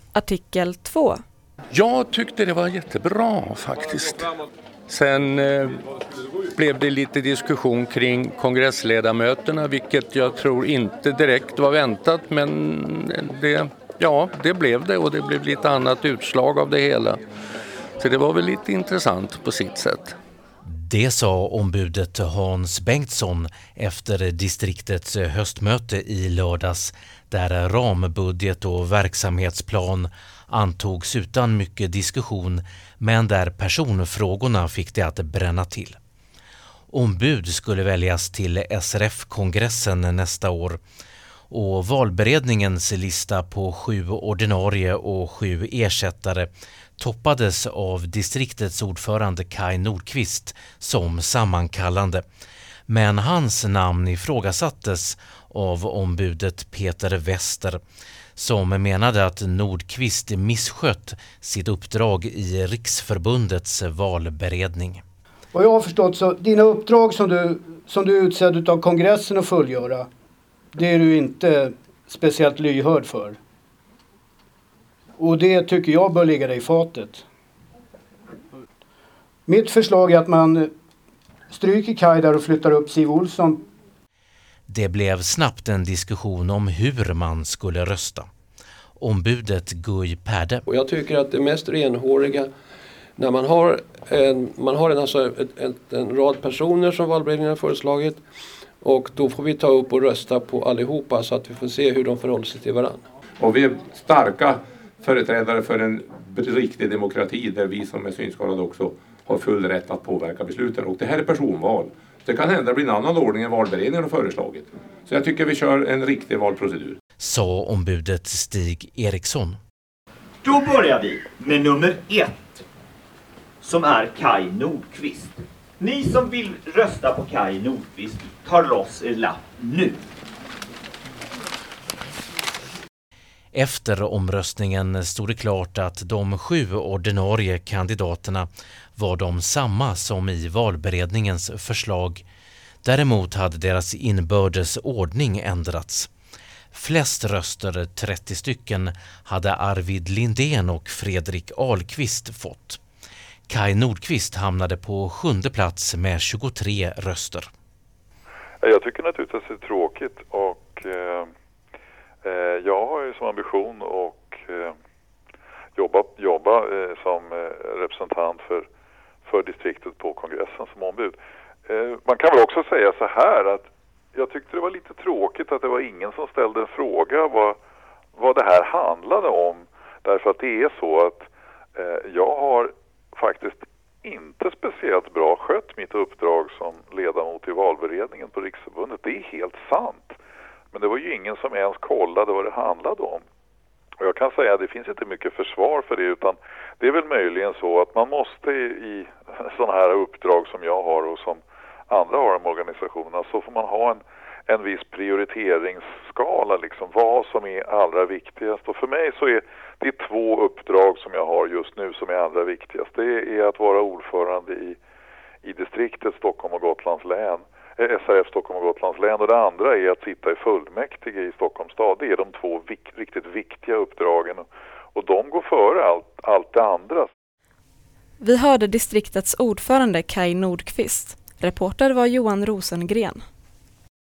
Artikel 2. Jag tyckte det var jättebra faktiskt. Sen blev det lite diskussion kring kongressledamöterna, vilket jag tror inte direkt var väntat, men det blev det och det blev lite annat utslag av det hela. Så det var väl lite intressant på sitt sätt. Det sa ombudet Hans Bengtsson efter distriktets höstmöte i lördags, där rambudget och verksamhetsplan antogs utan mycket diskussion, men där personfrågorna fick det att bränna till. Ombud skulle väljas till SRF-kongressen nästa år och valberedningens lista på 7 ordinarie och 7 ersättare toppades av distriktets ordförande Kai Nordqvist som sammankallande. Men hans namn ifrågasattes av ombudet Peter Wester, som menade att Nordqvist misskött sitt uppdrag i Riksförbundets valberedning. Vad jag har förstått så dina uppdrag som du är utsedd av kongressen att fullgöra, det är du inte speciellt lyhörd för. Och det tycker jag bör ligga dig i fatet. Mitt förslag är att man stryker Kai där och flyttar upp Siv Olsson. Det blev snabbt en diskussion om hur man skulle rösta. Ombudet Guy Pärde. Och jag tycker att det mest renhåriga när man har en rad personer som valberedningen har föreslagit, och då får vi ta upp och rösta på allihopa så att vi får se hur de förhåller sig till varandra. Och vi är starka företrädare för en riktig demokrati där vi som är synskadade också har full rätt att påverka besluten. Och det här är personval. Det kan hända bli en annan ordning än valberedningen har föreslagit. Så jag tycker vi kör en riktig valprocedur. Sa ombudet Stig Eriksson. Då börjar vi med nummer 1. Som är Kai Nordqvist. Ni som vill rösta på Kai Nordqvist tar loss er lapp nu. Efter omröstningen stod det klart att de 7 ordinarie kandidaterna var de samma som i valberedningens förslag. Däremot hade deras inbördes ordning ändrats. Flest röster, 30 stycken, hade Arvid Lindén och Fredrik Ahlqvist fått. Kai Nordqvist hamnade på 7:e plats med 23 röster. Jag tycker naturligtvis att det är tråkigt och jag har ju som ambition att jobba som representant för distriktet på kongressen som ombud. Man kan väl också säga så här att jag tyckte det var lite tråkigt att det var ingen som ställde en fråga vad det här handlade om. Därför att det är så att jag har faktiskt inte speciellt bra skött mitt uppdrag som ledamot i valberedningen på Riksförbundet. Det är helt sant. Men det var ju ingen som ens kollade vad det handlade om. Och jag kan säga att det finns inte mycket försvar för det, utan det är väl möjligen så att man måste i sådana här uppdrag som jag har och som andra har i organisationerna, så får man ha en viss prioriteringsskala, liksom vad som är allra viktigast. Och för mig så är det 2 uppdrag som jag har just nu som är allra viktigast. Det är att vara ordförande i distriktet Stockholm och Gotlands län, SRF Stockholm och Gotlands län, och det andra är att sitta i fullmäktige i Stockholms stad. Det är de 2 riktigt viktiga uppdragen och de går före allt det andra. Vi hörde distriktets ordförande Kai Nordqvist. Reporter var Johan Rosengren.